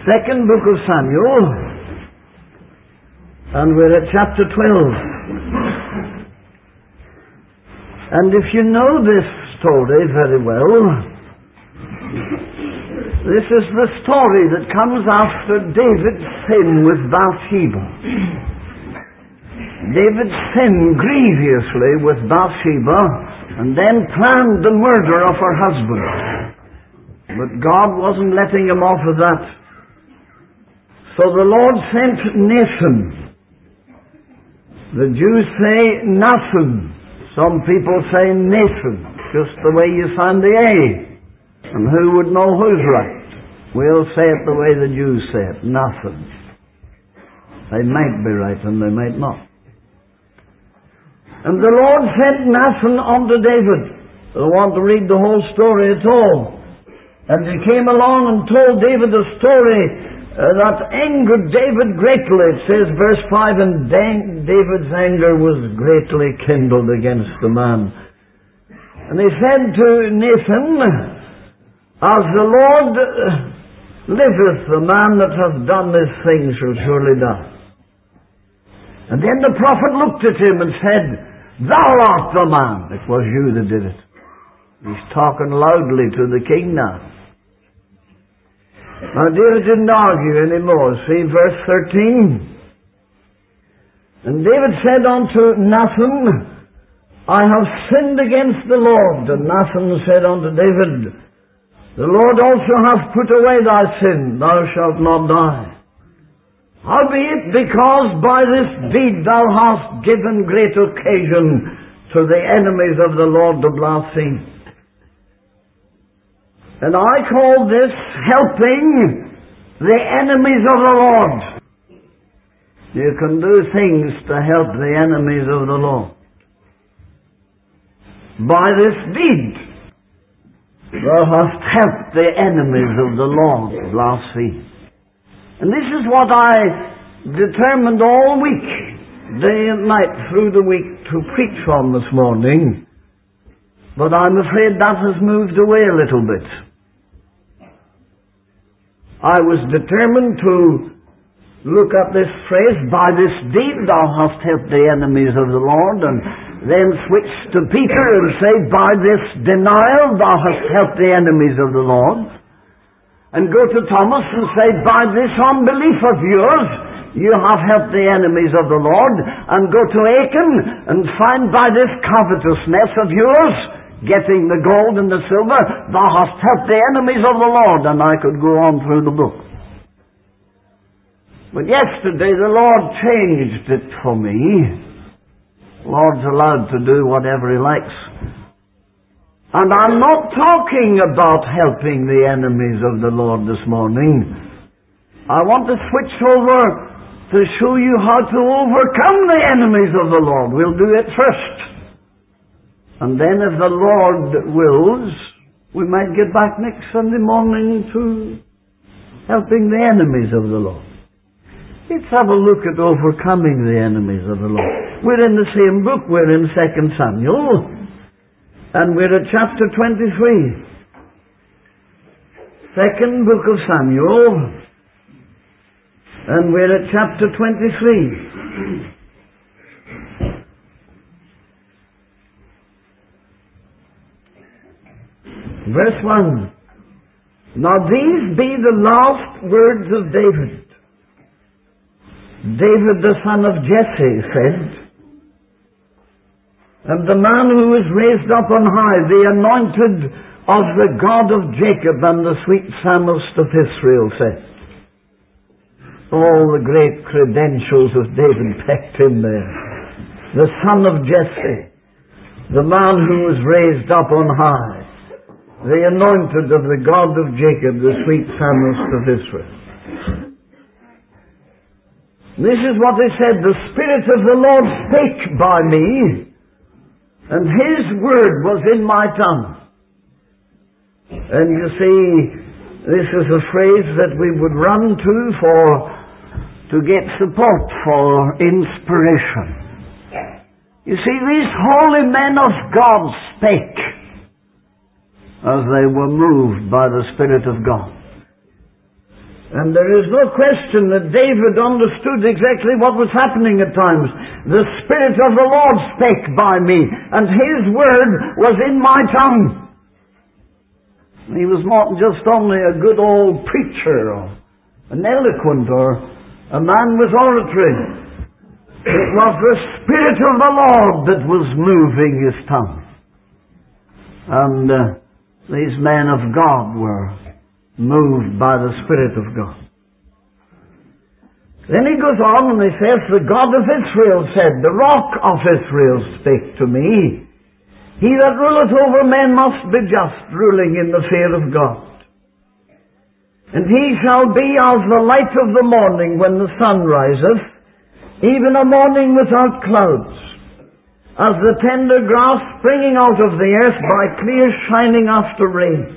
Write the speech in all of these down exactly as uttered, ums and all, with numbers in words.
Second book of Samuel, and we're at chapter twelve. And if you know this story very well, this is the story that comes after David's sin with Bathsheba. David sinned grievously with Bathsheba and then planned the murder of her husband. But God wasn't letting him off of that. So the Lord sent Nathan. The Jews say Nathan. Some people say Nathan, just the way you sound the A. And who would know who's right? We'll say it the way the Jews say it, Nathan. They might be right and they might not. And the Lord sent Nathan unto David. I don't want to read the whole story at all. And he came along and told David a story Uh, that angered David greatly. It says, verse five, and David's anger was greatly kindled against the man. And he said to Nathan, as the Lord liveth, the man that hath done this thing shall surely die. And then the prophet looked at him and said, thou art the man. It was you that did it. He's talking loudly to the king now. Now David didn't argue anymore. See verse thirteen. And David said unto Nathan, I have sinned against the Lord. And Nathan said unto David, the Lord also hath put away thy sin, thou shalt not die. Howbeit, because by this deed thou hast given great occasion to the enemies of the Lord to blaspheme. And I call this helping the enemies of the Lord. You can do things to help the enemies of the Lord. By this deed, thou hast helped the enemies of the Lord blaspheme. And this is what I determined all week, day and night through the week, to preach on this morning. But I'm afraid that has moved away a little bit. I was determined to look at this phrase, by this deed thou hast helped the enemies of the Lord, and then switch to Peter and say, by this denial thou hast helped the enemies of the Lord. And go to Thomas and say, by this unbelief of yours, you have helped the enemies of the Lord. And go to Achan and find by this covetousness of yours, getting the gold and the silver, thou hast helped the enemies of the Lord. And I could go on through the book. But yesterday the Lord changed it for me. The Lord's allowed to do whatever He likes. And I'm not talking about helping the enemies of the Lord this morning. I want to switch over to show you how to overcome the enemies of the Lord. We'll do it first. And then if the Lord wills, we might get back next Sunday morning to helping the enemies of the Lord. Let's have a look at overcoming the enemies of the Lord. We're in the same book. We're in Second Samuel. And we're at chapter twenty-three. Second book of Samuel. And we're at chapter twenty-three. Verse one. Now these be the last words of David. David the son of Jesse said, and the man who was raised up on high, the anointed of the God of Jacob and the sweet psalmist of Israel said. All the great credentials of David packed in there. The son of Jesse, the man who was raised up on high, the anointed of the God of Jacob, the sweet psalmist of Israel. This is what he said, the Spirit of the Lord spake by me, and His word was in my tongue. And you see, this is a phrase that we would run to for, to get support for inspiration. You see, these holy men of God spake as they were moved by the Spirit of God. And there is no question that David understood exactly what was happening at times. The Spirit of the Lord spake by me, and His word was in my tongue. He was not just only a good old preacher, or an eloquent, or a man with oratory. It was the Spirit of the Lord that was moving His tongue. And uh, these men of God were moved by the Spirit of God. Then he goes on and he says, the God of Israel said, the Rock of Israel spake to me. He that ruleth over men must be just, ruling in the fear of God. And he shall be as the light of the morning when the sun riseth, even a morning without clouds, as the tender grass springing out of the earth by clear shining after rain.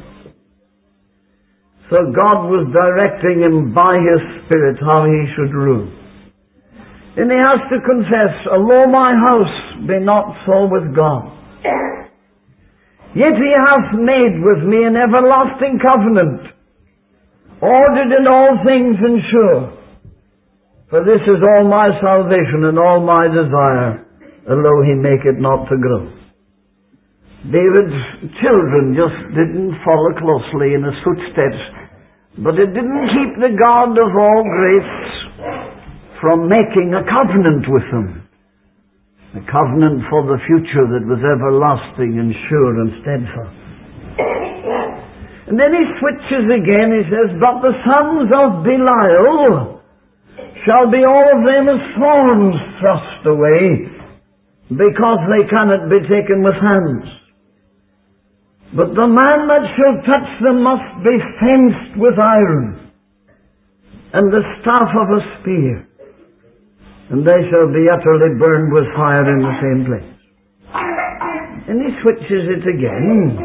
So God was directing him by His Spirit how he should rule. And he has to confess, although my house be not so with God, yet He hath made with me an everlasting covenant, ordered in all things and sure. For this is all my salvation and all my desire, although He make it not to grow. David's children just didn't follow closely in His footsteps, but it didn't keep the God of all grace from making a covenant with them. A covenant for the future that was everlasting and sure and steadfast. And then he switches again, he says, but the sons of Belial shall be all of them as thorns thrust away, because they cannot be taken with hands. But the man that shall touch them must be fenced with iron, and the staff of a spear, and they shall be utterly burned with fire in the same place. And he switches it again.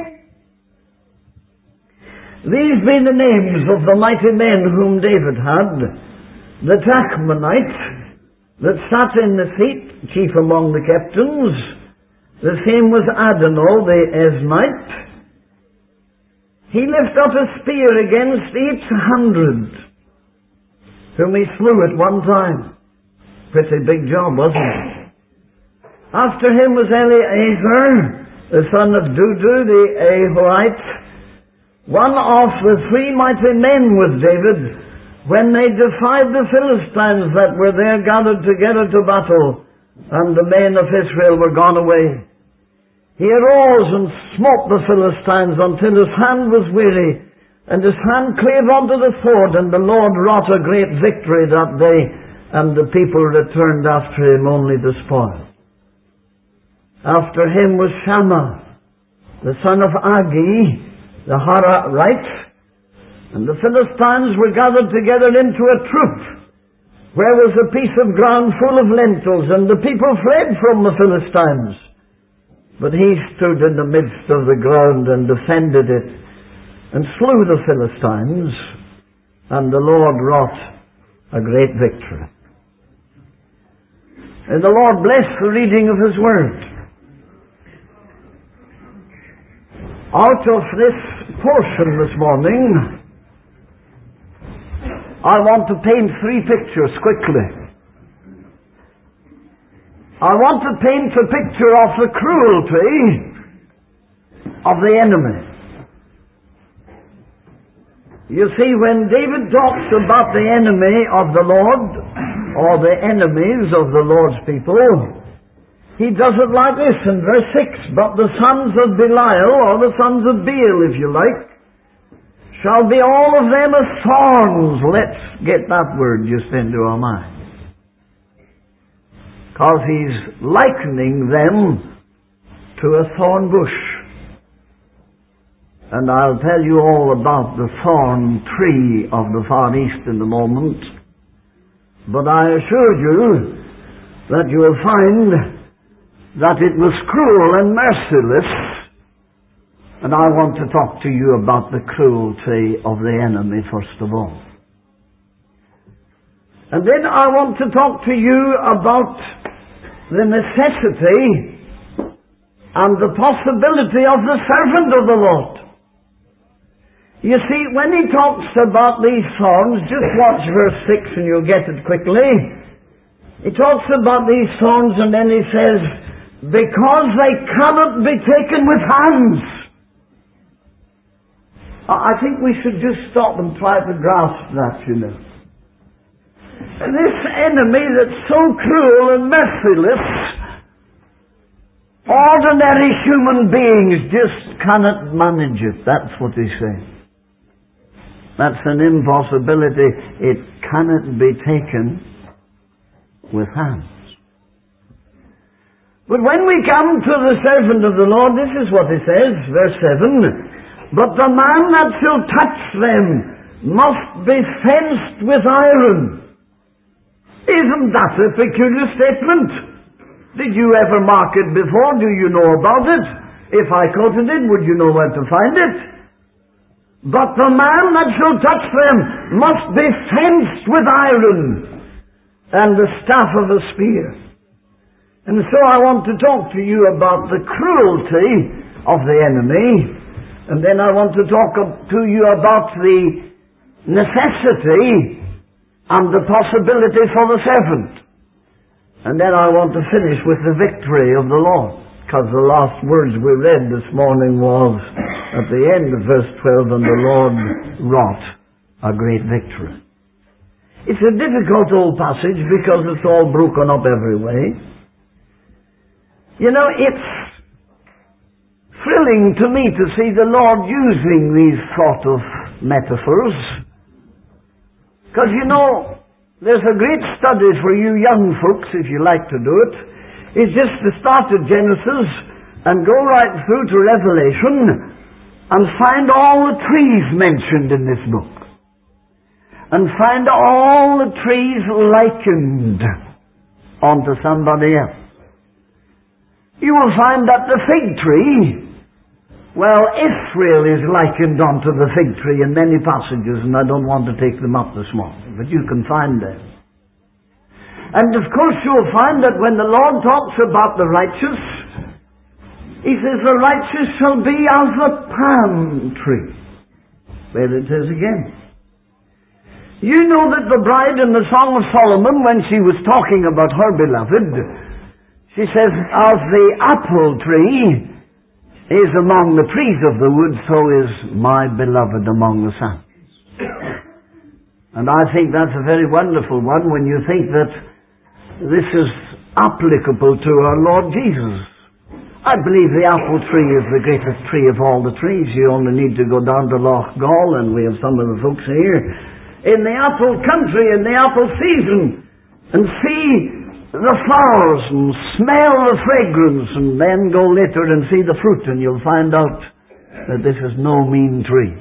These be the names of the mighty men whom David had: the Tachmonite, that sat in the seat, chief among the captains. The same was Adonai the Esnite. He lifted up a spear against eight hundred, whom he slew at one time. Pretty big job, wasn't it? After him was Eleazar, the son of Dudu the Ahohite, one of the three mighty men with David, when they defied the Philistines that were there gathered together to battle, and the men of Israel were gone away. He arose and smote the Philistines until his hand was weary, and his hand clave unto the sword, and the Lord wrought a great victory that day, and the people returned after him only the spoil. After him was Shammah, the son of Agi, the Hararite, and the Philistines were gathered together into a troop, where was a piece of ground full of lentils, and the people fled from the Philistines. But he stood in the midst of the ground and defended it, and slew the Philistines, and the Lord wrought a great victory. And the Lord bless the reading of His Word. Out of this portion this morning, I want to paint three pictures quickly. I want to paint a picture of the cruelty of the enemy. You see, when David talks about the enemy of the Lord, or the enemies of the Lord's people, he does it like this in verse six. But the sons of Belial, or the sons of Baal, if you like, shall be all of them as thorns. Let's get that word just into our mind. Because he's likening them to a thorn bush. And I'll tell you all about the thorn tree of the Far East in a moment. But I assure you that you will find that it was cruel and merciless. And I want to talk to you about the cruelty of the enemy first of all. And then I want to talk to you about the necessity and the possibility of the servant of the Lord. You see, when he talks about these thorns, just watch verse six and you'll get it quickly. He talks about these thorns and then he says, because they cannot be taken with hands. I think we should just stop and try to grasp that, you know. This enemy that's so cruel and merciless, ordinary human beings just cannot manage it. That's what he's saying. That's an impossibility. It cannot be taken with hands. But when we come to the servant of the Lord, this is what he says, verse seven. But the man that shall touch them must be fenced with iron. Isn't that a peculiar statement? Did you ever mark it before? Do you know about it? If I quoted it, would you know where to find it? But the man that shall touch them must be fenced with iron and the staff of a spear. And so I want to talk to you about the cruelty of the enemy, and then I want to talk to you about the necessity and the possibility for the servant. And then I want to finish with the victory of the Lord, because the last words we read this morning was at the end of verse twelve, and the Lord wrought a great victory. It's a difficult old passage because it's all broken up every way. You know, it's thrilling to me to see the Lord using these sort of metaphors. Because, you know, there's a great study for you young folks, if you like to do it. It's just to start at Genesis and go right through to Revelation and find all the trees mentioned in this book. And find all the trees likened onto somebody else. You will find that the fig tree, well, Israel is likened onto the fig tree in many passages, and I don't want to take them up this morning, but you can find them. And of course you'll find that when the Lord talks about the righteous, he says the righteous shall be as the palm tree. There it is again. You know that the bride in the Song of Solomon, when she was talking about her beloved, she says, as the apple tree is among the trees of the wood, so is my beloved among the sons. And I think that's a very wonderful one when you think that this is applicable to our Lord Jesus. I believe the apple tree is the greatest tree of all the trees. You only need to go down to Loch Gall, and we have some of the folks here, in the apple country, in the apple season, and see the flowers and smell the fragrance, and then go later and see the fruit, and you'll find out that this is no mean tree.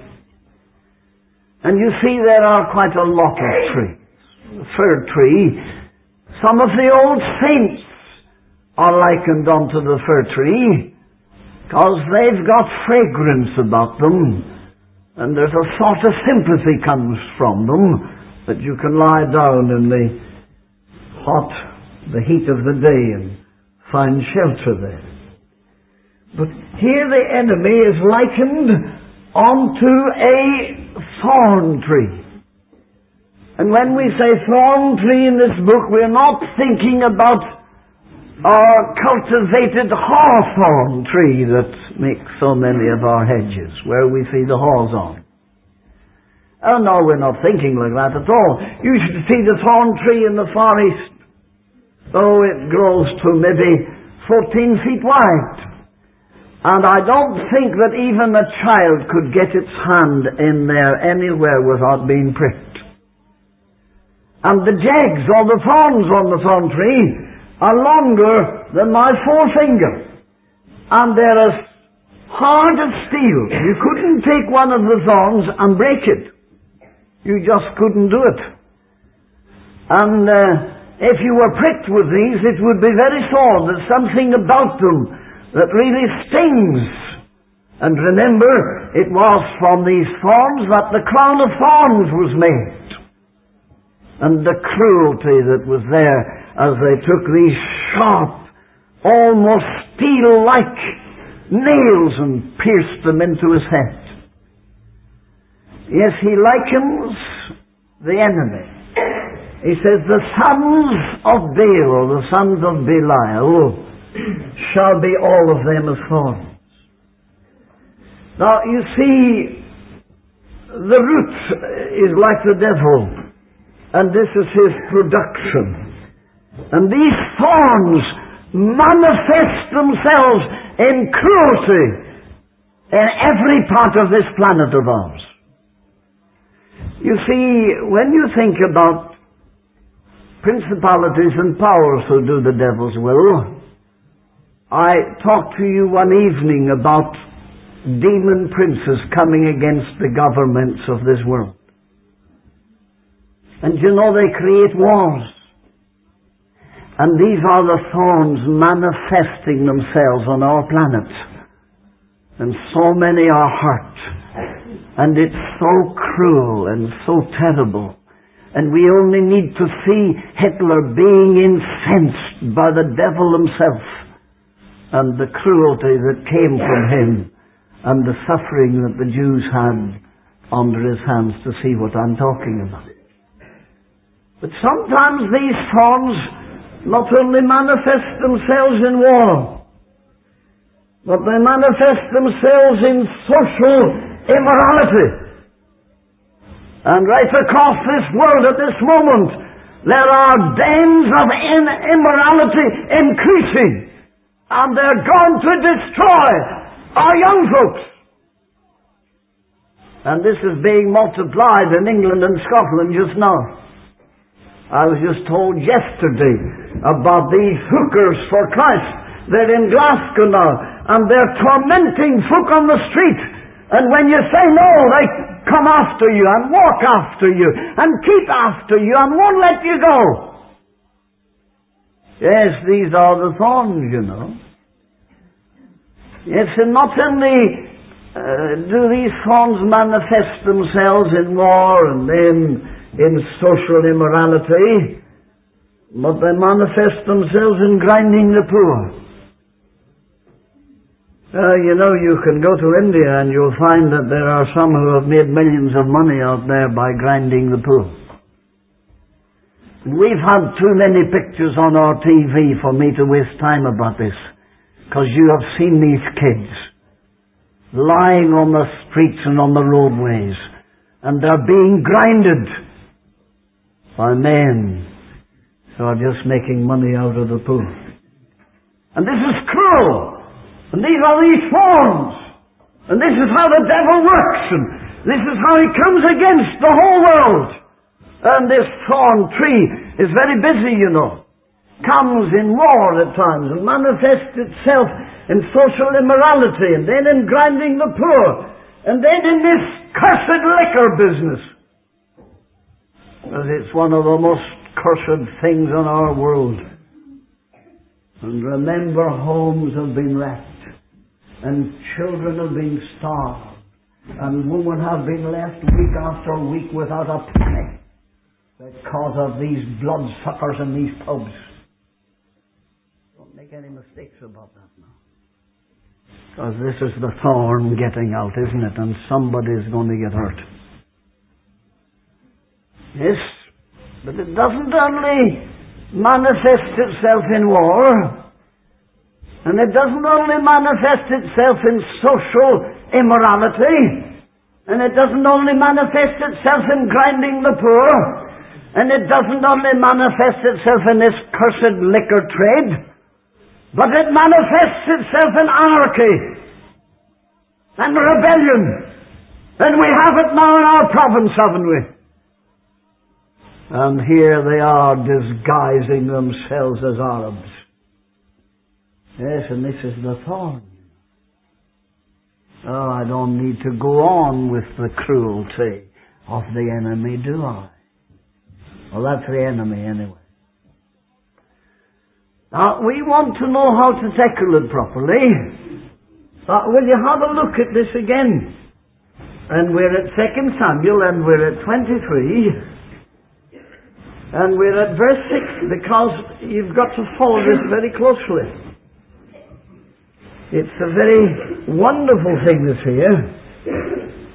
And you see there are quite a lot of trees. The fir tree, some of the old saints are likened unto the fir tree because they've got fragrance about them, and there's a sort of sympathy comes from them that you can lie down in the hot, the heat of the day and find shelter there. But here the enemy is likened unto a thorn tree. And when we say thorn tree in this book, we're not thinking about our cultivated hawthorn tree that makes so many of our hedges, where we see the haws on. Oh no, we're not thinking like that at all. You should see the thorn tree in the Far East. Oh, it grows to maybe fourteen feet wide. And I don't think that even a child could get its hand in there anywhere without being pricked. And the jags or the thorns on the thorn tree are longer than my forefinger. And they're as hard as steel. You couldn't take one of the thorns and break it. You just couldn't do it. And uh, if you were pricked with these, it would be very sore. There's something about them that really stings. And remember, it was from these thorns that the crown of thorns was made. And the cruelty that was there as they took these sharp, almost steel-like nails and pierced them into his head. Yes, he likens the enemy. He says, the sons of Baal, or the sons of Belial, shall be all of them as thorns. Now, you see, the root is like the devil, and this is his production. And these thorns manifest themselves in cruelty in every part of this planet of ours. You see, when you think about principalities and powers who do the devil's will, I talked to you one evening about demon princes coming against the governments of this world. And you know, they create wars. And these are the thorns manifesting themselves on our planet. And so many are hurt. And it's so cruel and so terrible. And we only need to see Hitler being incensed by the devil himself, and the cruelty that came from him, and the suffering that the Jews had under his hands, to see what I'm talking about. But sometimes these thorns not only manifest themselves in war, but they manifest themselves in social immorality. And right across this world at this moment, there are dens of immorality increasing. And they're going to destroy our young folks. And this is being multiplied in England and Scotland just now. I was just told yesterday about these hookers for Christ. They're in Glasgow now, and they're tormenting folk on the street. And when you say no, they come after you and walk after you and keep after you and won't let you go. Yes, these are the thorns, you know. Yes, and not only uh, do these thorns manifest themselves in war and in, in social immorality, but they manifest themselves in grinding the poor. Uh, you know, you can go to India and you'll find that there are some who have made millions of money out there by grinding the poor. We've had too many pictures on our T V for me to waste time about this, because you have seen these kids lying on the streets and on the roadways, and they're being grinded by men who are just making money out of the poor. And this is cruel. And these are these thorns. And this is how the devil works. And this is how he comes against the whole world. And this thorn tree is very busy, you know. Comes in war at times and manifests itself in social immorality, and then in grinding the poor, and then in this cursed liquor business. Because it's one of the most cursed things in our world. And remember, homes have been wrecked. And children have been starved. And women have been left week after week without a penny because of these bloodsuckers in these pubs. Don't make any mistakes about that now. Because this is the thorn getting out, isn't it? And somebody's going to get hurt. Yes, but it doesn't only manifest itself in war. And it doesn't only manifest itself in social immorality, and it doesn't only manifest itself in grinding the poor, and it doesn't only manifest itself in this cursed liquor trade, but it manifests itself in anarchy and rebellion. And we have it now in our province, haven't we? And here they are disguising themselves as Arabs. Yes, and this is the thorn. Oh, I don't need to go on with the cruelty of the enemy, do I? Well, that's the enemy anyway. Now, we want to know how to tackle it properly. Uh, will you have a look at this again? And we're at Second Samuel, and we're at twenty-three. And we're at verse six, because you've got to follow this very closely. It's a very wonderful thing, this here.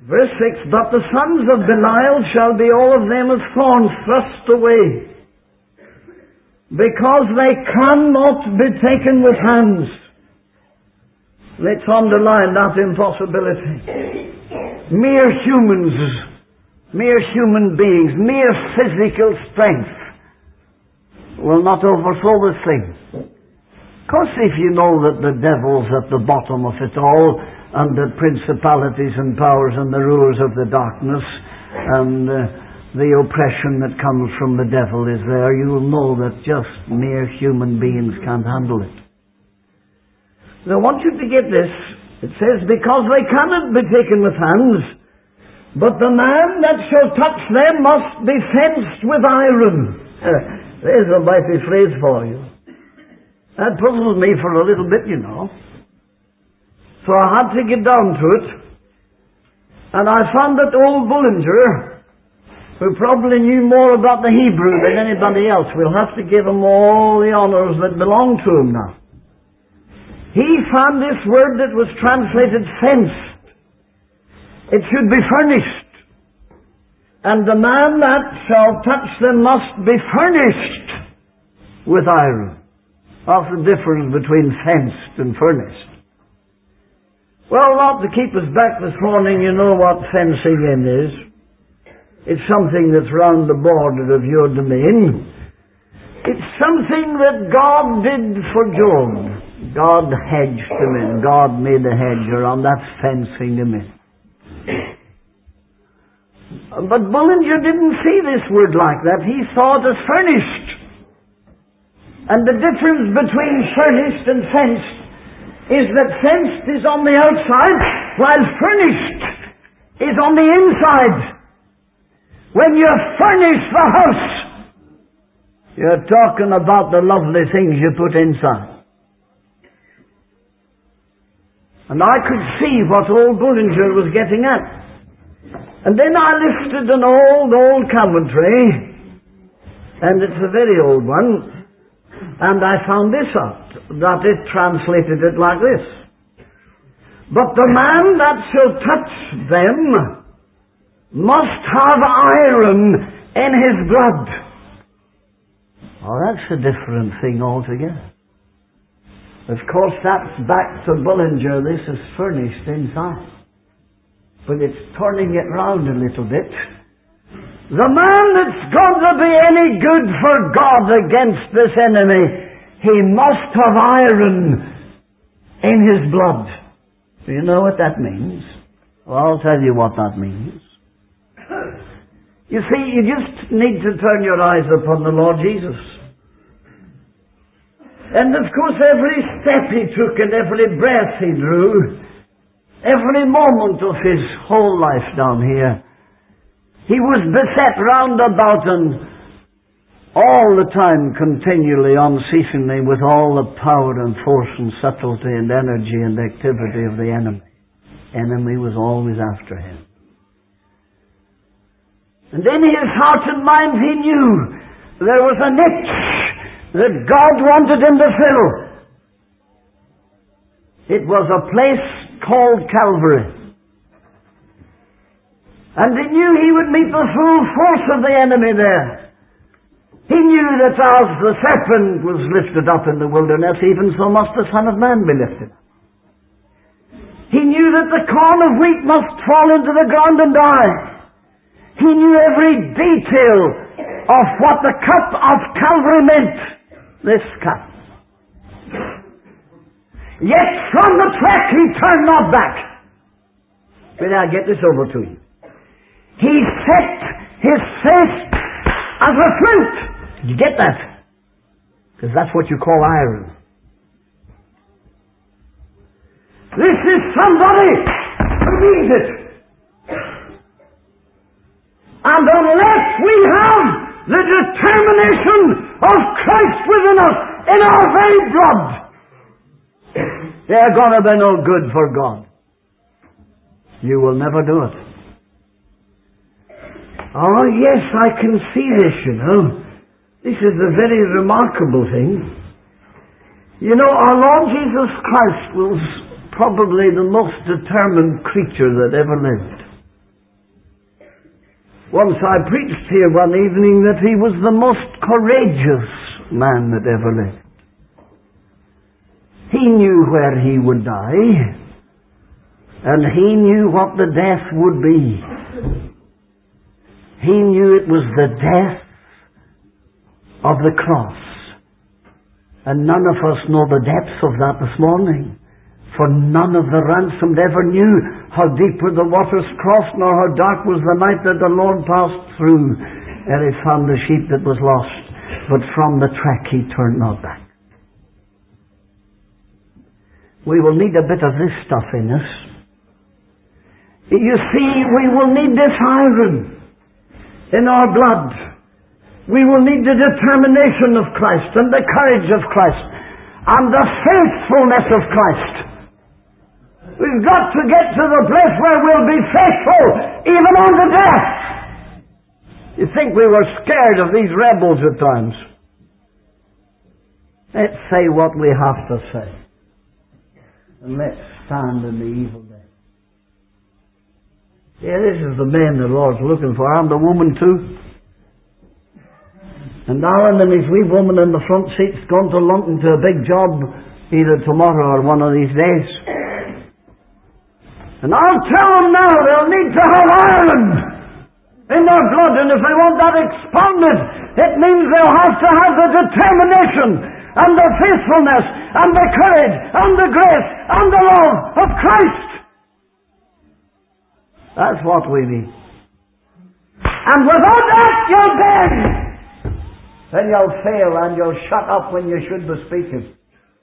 Verse six, but the sons of Belial shall be all of them as thorns thrust away, because they cannot be taken with hands. Let's underline that impossibility. Mere humans, mere human beings, mere physical strength will not overthrow this thing. Of course, if you know that the devil's at the bottom of it all, and the principalities and powers and the rulers of the darkness, and uh, the oppression that comes from the devil is there, you will know that just mere human beings can't handle it. I want you to get this. It says, because they cannot be taken with hands, but the man that shall touch them must be fenced with iron. Uh, there's a mighty phrase for you. That puzzled me for a little bit, you know. So I had to get down to it. And I found that old Bullinger, who probably knew more about the Hebrew than anybody else, we'll have to give him all the honors that belong to him now. He found this word that was translated fenced. It should be furnished. And the man that shall touch them must be furnished with iron. What's the difference between fenced and furnished? Well, not to keep us back this morning, you know what fencing in is. It's something that's round the border of your domain. It's something that God did for Job. God hedged him in. God made a hedge around. That's fencing him in. But Bullinger didn't see this word like that. He saw it as furnished. And the difference between furnished and fenced is that fenced is on the outside, while furnished is on the inside. When you furnish the house, you're talking about the lovely things you put inside. And I could see what old Bullinger was getting at. And then I lifted an old, old commentary, and it's a very old one, and I found this out, that it translated it like this. But the man that shall touch them must have iron in his blood. Oh, that's a different thing altogether. Of course, that's back to Bullinger. This is furnished inside. But it's turning it round a little bit. The man that's going to be any good for God against this enemy, he must have iron in his blood. Do you know what that means? Well, I'll tell you what that means. You see, you just need to turn your eyes upon the Lord Jesus. And of course, every step he took and every breath he drew, every moment of his whole life down here, he was beset round about and all the time, continually, unceasingly, with all the power and force and subtlety and energy and activity of the enemy. Enemy was always after him. And in his heart and mind he knew there was a niche that God wanted him to fill. It was a place called Calvary. And he knew he would meet the full force of the enemy there. He knew that as the serpent was lifted up in the wilderness, even so must the Son of Man be lifted up. He knew that the corn of wheat must fall into the ground and die. He knew every detail of what the cup of Calvary meant. This cup. Yet from the track he turned not back. But I'll get this over to you. He set his face as a flint. Did you get that? Because that's what you call iron. This is somebody who needs it. And unless we have the determination of Christ within us, in our very blood, they're going to be no good for God. You will never do it. Oh yes, I can see this, you know. This is a very remarkable thing. You know, our Lord Jesus Christ was probably the most determined creature that ever lived. Once I preached here one evening that he was the most courageous man that ever lived. He knew where he would die, and he knew what the death would be. He knew it was the death of the cross. And none of us know the depths of that this morning. For none of the ransomed ever knew how deep were the waters crossed, nor how dark was the night that the Lord passed through, ere he found the sheep that was lost. But from the track he turned not back. We will need a bit of this stuff in us. You see, we will need this iron in our blood. We will need the determination of Christ and the courage of Christ and the faithfulness of Christ. We've got to get to the place where we'll be faithful even unto death. You think we were scared of these rebels at times? Let's say what we have to say. And let's stand in the evil day. Yeah, this is the man the Lord's looking for, and the woman too. And Alan and his wee woman in the front seat's gone to London to a big job either tomorrow or one of these days. And I'll tell them now they'll need to have iron in their blood, and if they want that expounded, it means they'll have to have the determination and the faithfulness and the courage and the grace and the love of Christ. That's what we need. And without that, you'll bend. Then you'll fail and you'll shut up when you should be speaking.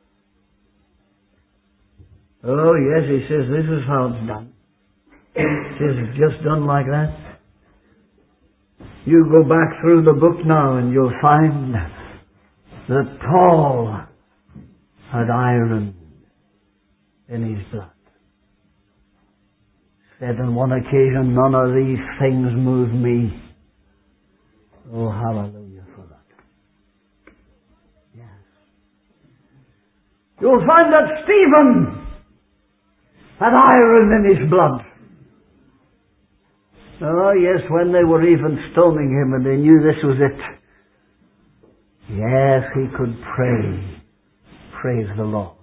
Oh yes, he says, this is how it's done. He says, it's just done like that. You go back through the book now and you'll find that Paul had iron in his blood. Said on one occasion, none of these things move me. Oh, hallelujah for that. Yes. You'll find that Stephen had iron in his blood. Oh yes, when they were even stoning him and they knew this was it. Yes, he could pray. Praise the Lord.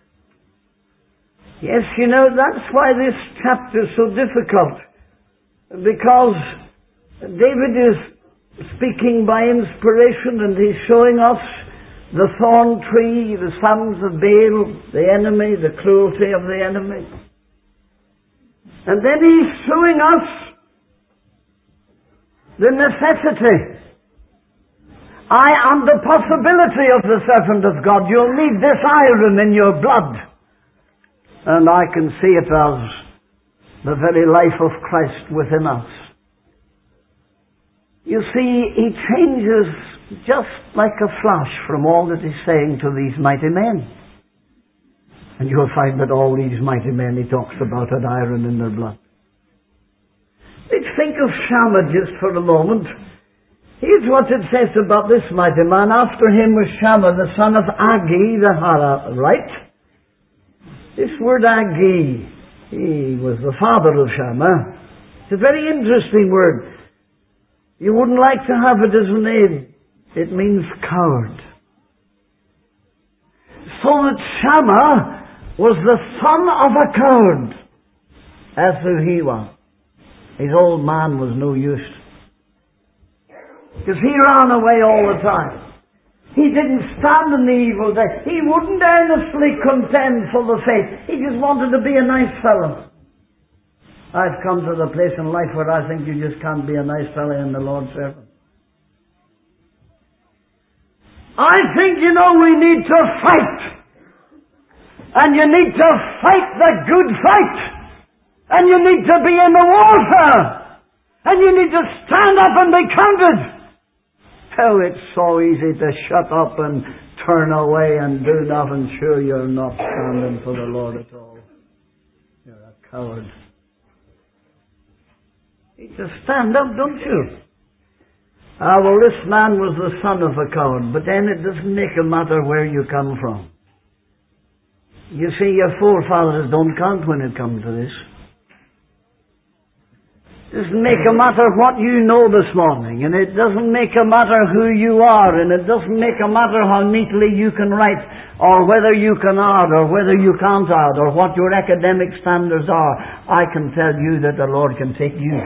Yes, you know, that's why this chapter is so difficult. Because David is speaking by inspiration and he's showing us the thorn tree, the sons of Baal, the enemy, the cruelty of the enemy. And then he's showing us the necessity I am the possibility of the servant of God. You'll need this iron in your blood. And I can see it as the very life of Christ within us. You see, he changes just like a flash from all that he's saying to these mighty men. And you'll find that all these mighty men he talks about had iron in their blood. Let's think of Shammah just for a moment. Here's what it says about this mighty man. After him was Shammah, the son of Agi the Hararite. This word Agi, he was the father of Shammah. It's a very interesting word. You wouldn't like to have it as a name. It means coward. So that Shammah was the son of a coward. That's who he was. His old man was no use. Because he ran away all the time. He didn't stand in the evil day. He wouldn't earnestly contend for the faith. He just wanted to be a nice fellow. I've come to the place in life where I think you just can't be a nice fellow in the Lord's servant. I think, you know, we need to fight. And you need to fight the good fight. And you need to be in the warfare. And you need to stand up and be counted. Oh, it's so easy to shut up and turn away and do nothing. Sure, you're not standing for the Lord at all. You're a coward. You need to stand up, don't you? Ah, well, this man was the son of a coward, but then it doesn't make a matter where you come from. You see, your forefathers don't count when it comes to this. It doesn't make a matter what you know this morning, and it doesn't make a matter who you are, and it doesn't make a matter how neatly you can write, or whether you can add, or whether you can't add, or what your academic standards are. I can tell you that the Lord can take you.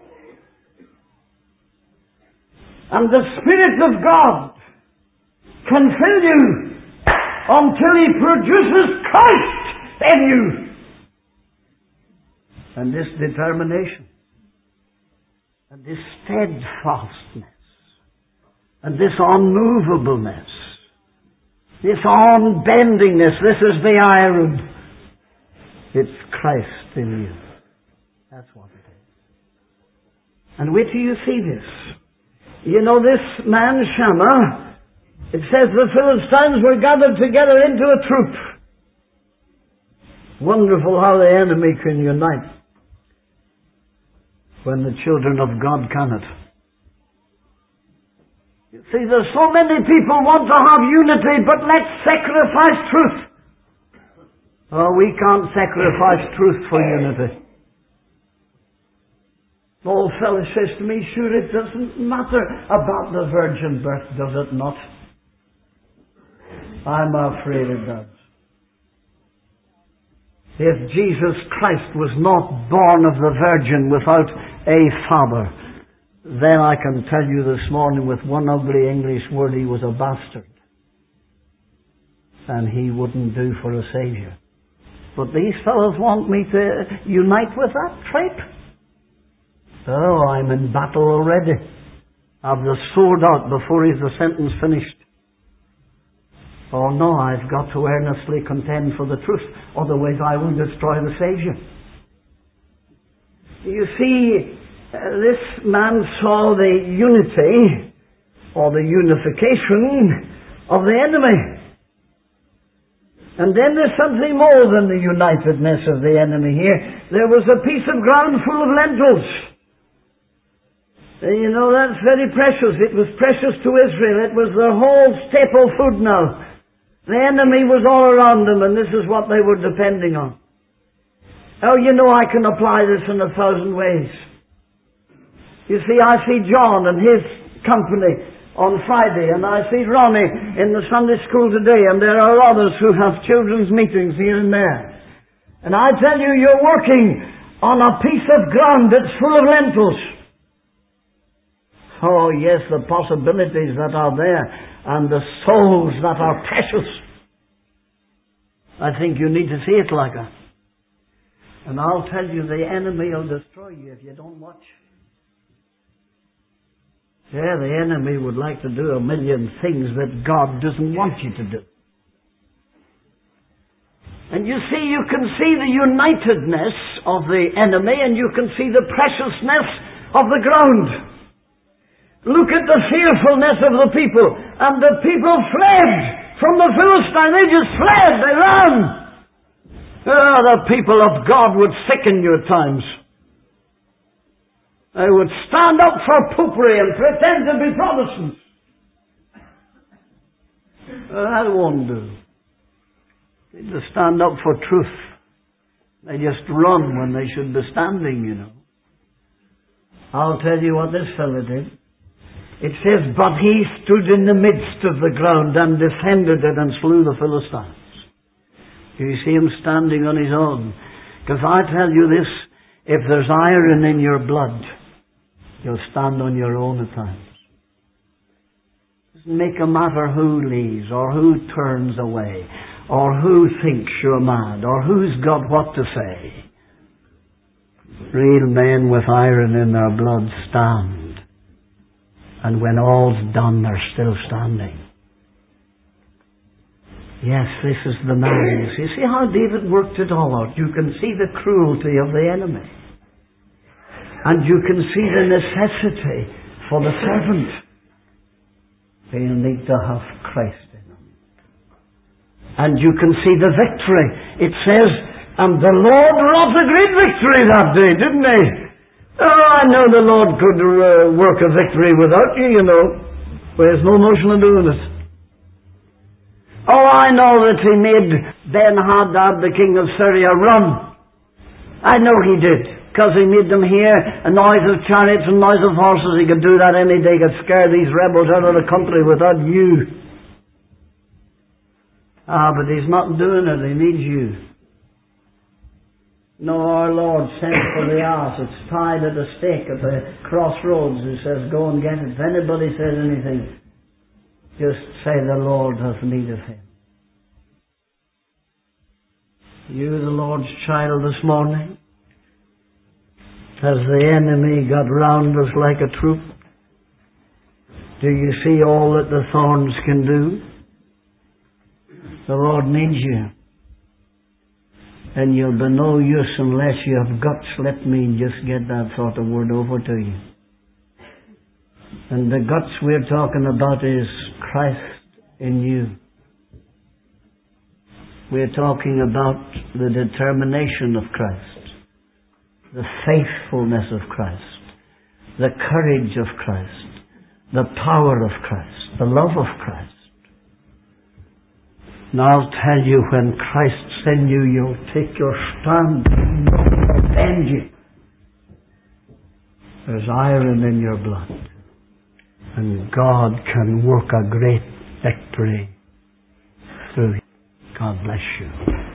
And the Spirit of God can fill you until He produces Christ in you. And this determination, and this steadfastness, and this unmovableness, this unbendingness, this is the iron. It's Christ in you. That's what it is. And wait till you see this. You know, this man Shammah, it says the Philistines were gathered together into a troop. Wonderful how the enemy can unite when the children of God cannot. You see, there's so many people want to have unity, but let's sacrifice truth. Oh, we can't sacrifice truth for unity. The old fellow says to me, sure, it doesn't matter about the virgin birth, does it not? I'm afraid it does. If Jesus Christ was not born of the Virgin without a father, then I can tell you this morning with one ugly English word, he was a bastard. And he wouldn't do for a Saviour. But these fellows want me to unite with that trait. Oh, I'm in battle already. I've the sword out before is the sentence finished. Oh no, I've got to earnestly contend for the truth, otherwise I will destroy the Saviour. You see, uh, this man saw the unity, or the unification, of the enemy. And then there's something more than the unitedness of the enemy here. There was a piece of ground full of lentils. And you know, that's very precious. It was precious to Israel. It was their whole staple food now. The enemy was all around them, and this is what they were depending on. Oh, you know, I can apply this in a thousand ways. You see, I see John and his company on Friday, and I see Ronnie in the Sunday school today, and there are others who have children's meetings here and there. And I tell you, you're working on a piece of ground that's full of lentils. Oh yes, the possibilities that are there, and the souls that are precious. I think you need to see it like that. And I'll tell you, the enemy will destroy you if you don't watch. Yeah, the enemy would like to do a million things that God doesn't want you to do. And you see, you can see the unitedness of the enemy, and you can see the preciousness of the ground. Look at the fearfulness of the people. And the people fled from the Philistine. They just fled. They ran. Oh, the people of God would sicken you at times. They would stand up for popery and pretend to be Protestants. Oh, that won't do. They just stand up for truth. They just run when they should be standing, you know. I'll tell you what this fellow did. It says, but he stood in the midst of the ground and defended it and slew the Philistines. You see him standing on his own. Because I tell you this, if there's iron in your blood, you'll stand on your own at times. It doesn't make a matter who leaves, or who turns away, or who thinks you're mad, or who's got what to say. Real men with iron in their blood stand. And when all's done, they're still standing. Yes, this is the man. You see how David worked it all out. You can see the cruelty of the enemy. And you can see the necessity for the servant. They'll need to have Christ in them. And you can see the victory. It says, and the Lord wrought a great victory that day, didn't he? Oh, I know the Lord could uh, work a victory without you, you know. There's no notion of doing it. Oh, I know that he made Ben-Hadad, the king of Syria, run. I know he did. because He made them hear a noise of chariots and noise of horses. He could do that any day. He could scare these rebels out of the country without you. Ah, but He's not doing it. He needs you. No, our Lord sent for the ass. It's tied at a stake at the crossroads. He says, go and get it. If anybody says anything, just say the Lord has need of him. You, the Lord's child, this morning, has the enemy got round us like a troop? Do you see all that the thorns can do? The Lord needs you. And you'll be no use unless you have guts. Let me just get that sort of word over to you. And the guts we're talking about is Christ in you. We're talking about the determination of Christ, the faithfulness of Christ, the courage of Christ, the power of Christ, the love of Christ. And I'll tell you, when Christ's in you, you'll take your stand. Nobody will bend you. There's iron in your blood. And God can work a great victory through you. God bless you.